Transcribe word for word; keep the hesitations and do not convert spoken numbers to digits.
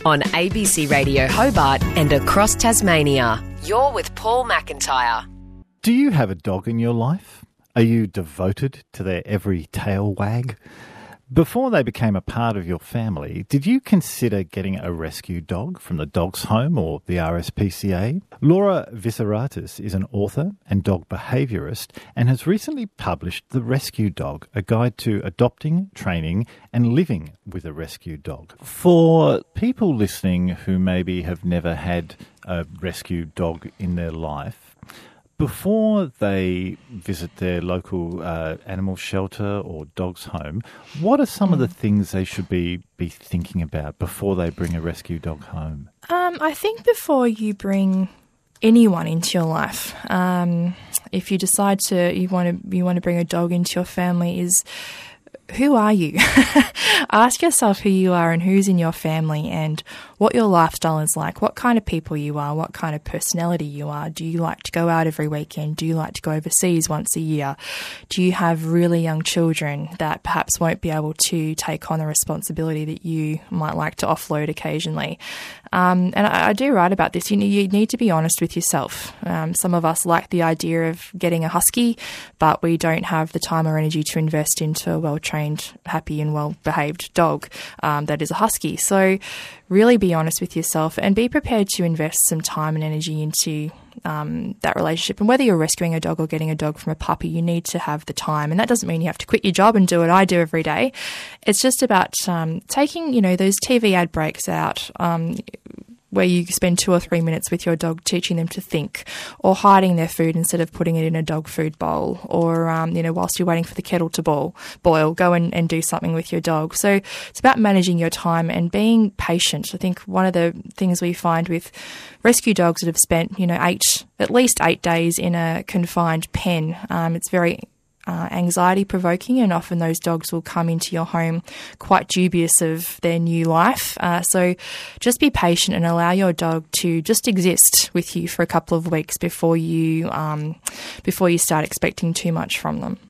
on A B C Radio Hobart and across Tasmania. You're with Paul McIntyre. Do you have a dog in your life? Are you devoted to their every tail wag? Before they became a part of your family, did you consider getting a rescue dog from the Dogs Home or the R S P C A? Laura Visaratis is an author and dog behaviourist and has recently published The Rescue Dog, a guide to adopting, training and living with a rescue dog. For people listening who maybe have never had a rescue dog in their life, before they visit their local uh, animal shelter or dog's home, what are some mm. of the things they should be, be thinking about before they bring a rescue dog home? Um, I think before you bring anyone into your life, um, if you decide to you want to you want to bring a dog into your family, is who are you? Ask yourself who you are and who's in your family and what your lifestyle is like, what kind of people you are, what kind of personality you are. Do you like to go out every weekend? Do you like to go overseas once a year? Do you have really young children that perhaps won't be able to take on the responsibility that you might like to offload occasionally? Um, and I, I do write about this. You, you need to be honest with yourself. Um, some of us like the idea of getting a husky, but we don't have the time or energy to invest into a well-trained, happy and well-behaved dog um, that is a husky. So really be honest with yourself and be prepared to invest some time and energy into um, that relationship. And whether you're rescuing a dog or getting a dog from a puppy, you need to have the time. And that doesn't mean you have to quit your job and do what I do every day. It's just about um, taking, you know, those T V ad breaks out, um, where you spend two or three minutes with your dog teaching them to think, or hiding their food instead of putting it in a dog food bowl, or, um, you know, whilst you're waiting for the kettle to boil, boil go and, and do something with your dog. So it's about managing your time and being patient. I think one of the things we find with rescue dogs that have spent, you know, eight, at least eight days in a confined pen, um, it's very Uh, anxiety provoking, and often those dogs will come into your home quite dubious of their new life. Uh, so just be patient and allow your dog to just exist with you for a couple of weeks before you um, before you start expecting too much from them.